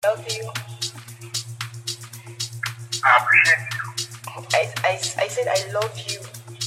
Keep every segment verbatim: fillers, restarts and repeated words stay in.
love you. I appreciate you. I, I, I said I love you.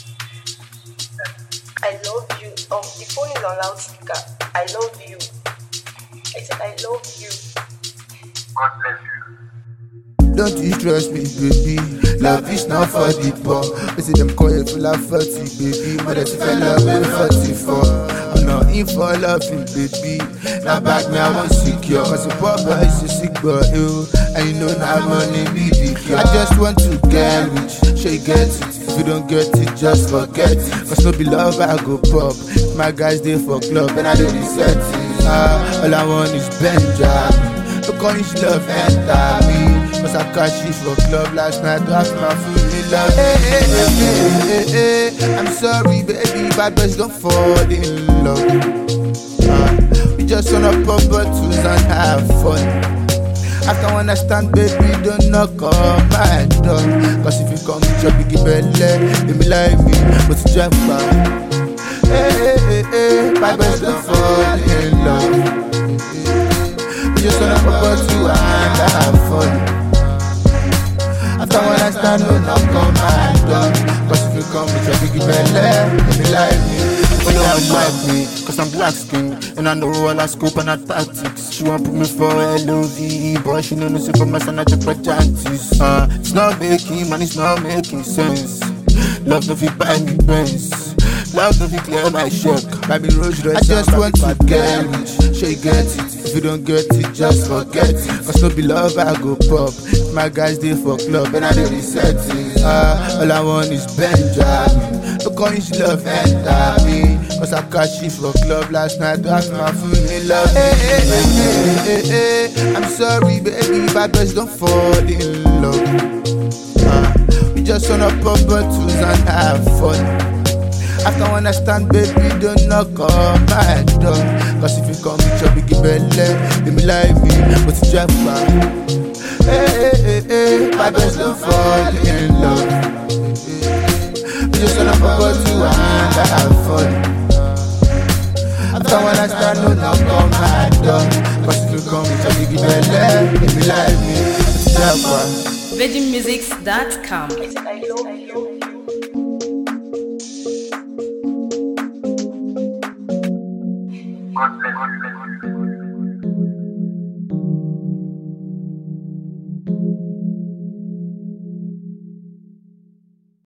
I love you. Um, the phone is on loudspeaker. I love you. I said I love you. God bless you. Don't you trust me, baby? Love is not for the poor. We see them call it full of forty, baby. Mother to fell love with forty-four. I'm not in for loving, baby. Now back me, I want secure. Cause a poor boy is a sick boy, ew. And you know now money be the cure. I just want to get rich, sure you get it. If you don't get it, just forget it. Cause no be love, I go pop. My guys, they for club, and I do the settings. Ah, all I want is Benjamin. Look how his love enter me. Cause I catch you for club last night. After my food in love. Hey, hey, hey, hey, hey, hey. I'm sorry, baby, bad boys don't fall in love. uh, We just wanna pop bottles and have fun. After when I stand, baby, don't knock on my door. Cause if you come with your biggie belly, they be like me, but you jump back. Hey, hey, hey, hey, bad boys don't fall in love. We just wanna pop bottle and have fun. After when I stand, no knock on my door. Cause if you come with your biggie belly, they be like me. She don't like me, cause I'm black skin. And I know all I scope and I tactics. She want put me for L O V E, but she know no super mass and I just projectiles. Uh, it's not making, man, it's not making sense. Love don't fit buy me pens. Love don't fit clear my check. Baby Rose, I just want to get rich, sure you get it. If you don't get it, just forget it. Cause no be love, I go pop. My guys, they for club, and I do the settings. Ah, all I want is Benjamin. Look how his love enter me. Cause I catch you for club last night. After my food in love. Hey, hey, hey, hey, hey, hey. I'm sorry, baby, bad boys don't fall in love. Ah, we just wanna pop bottles and have fun. After when I stand, baby, don't knock on my door. Cause if you come with your biggie belly, they be like me, but you jump back. Hey, hey, hey, hey, my best don't fall in love. We just wanna pop out you and have fun. After when I stand, don't knock on my door. Cause if you come with your biggie belly, they be like me, but you jump back. Virgin Musics dot com. I said I